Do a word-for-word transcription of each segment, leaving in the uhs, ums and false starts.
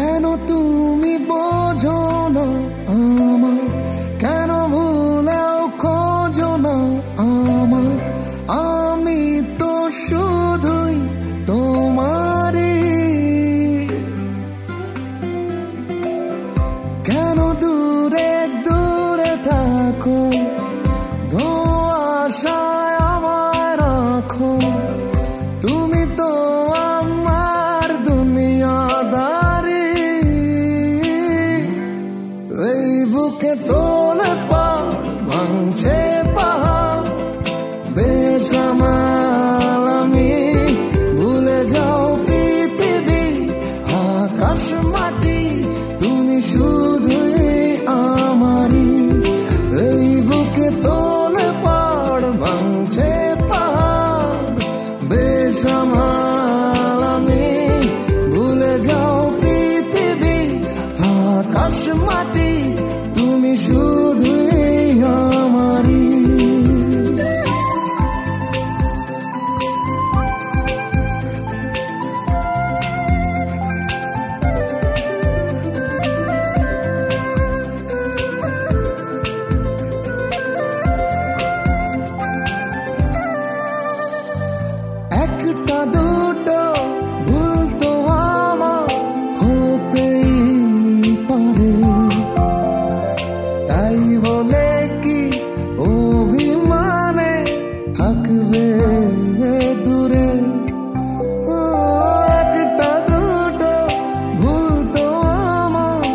কেন তুমি বোঝো না আমায়, কেন ভুলেও খোঁজো না আমায়, আমি তো শুধুই তোমারই। কেন দূরে দূরে থাকো, ধোঁয়াশায় আমায় রাখো, তুমি তো আমার দুনিয়াদারি। এই বুকে তোলে পাড় ভাঙছে পাহাড়, বেসামাল আমি, ভুলে যাও পৃথিবী আকাশ মাটি, তুমি শুধুই আমারই। এই বুকে তোলে পাড় ভাঙছে পাহাড়, বেসামাল আমি, ভুলে যাও পৃথিবী আকাশ মাটি, তুমি শুধুই আমারই। একটা দুটো ভুল তো আমার হতেই পারে, তাই বলে কি অভিমানে থাকবে দূরে। ও, একটা দুটো ভুল তো আমার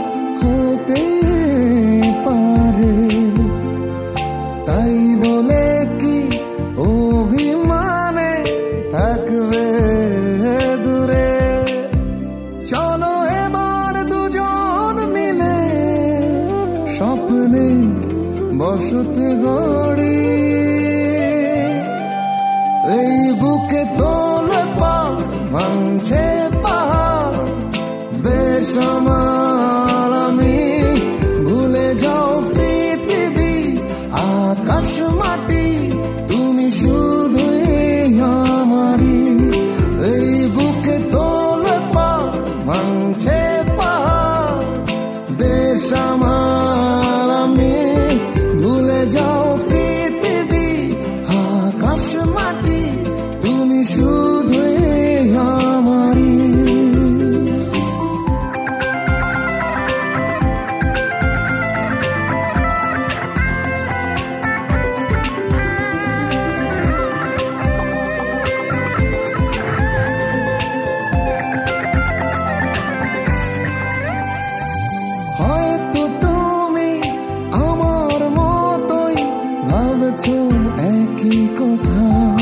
হতেই পারে, তাই বলে কি অভিমানে থাকবে দূরে। চলো এবার দুজন মিলে স্বপ্নে বসতে গড়ি, এই বুকে তোলে পাড় ভাঙছে পাহাড়, বেসামাল আমি, ভুলে যাও পৃথিবী আকাশ মাটি, তুমি শুধুই আমারই। এই বুকে তোলে পাড় ভাঙছে পাহাড়, বেসামাল আমি, ভুলে যাও পৃথিবী আকাশ মাটি, তুমি শুধুই আমারই। হয়তো তুমি আমার মতোই ভাবছো একই কথা,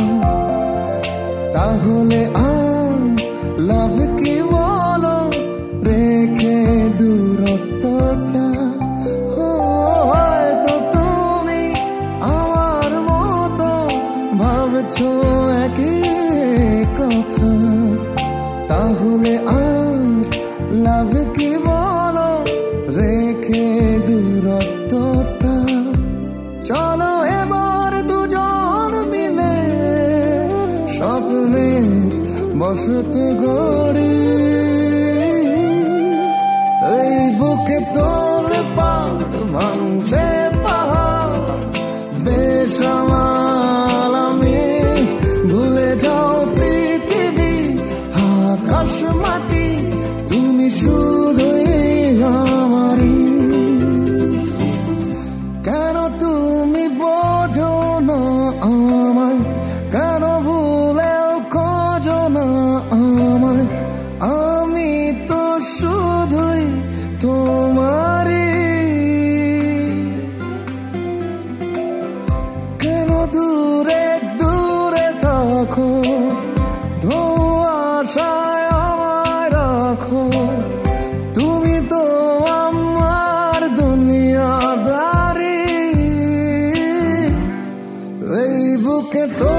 তাহলে আর লাভ কি বলো রেখে দূরত্বটা। ও, হয়তো তুমি আমার মতো ভাবছো একই কথা, তাহলে আর লাভ কি বলো রেখে দূরত্বটা। চলো এবার দুজন মিলে স্বপ্নে বসতে গড়ি, এই বুকে তোলে পাড় ভাঙছে পাহাড়, বেসামাল আমি, ভুলে যাও পৃথিবী আকাশ মাটি, তুমি শুধুই আমারই। কেন তুমি বোঝো না আমায়, কেন ভুলেও খোঁজো না আমায়, আমি তো শুধুই তোমারই। কেন দূরে দূরে থাকো, ধোঁয়াশায় আমায় রাখো, তুমি তো আমার দুনিয়াদারি। এই বুকে তো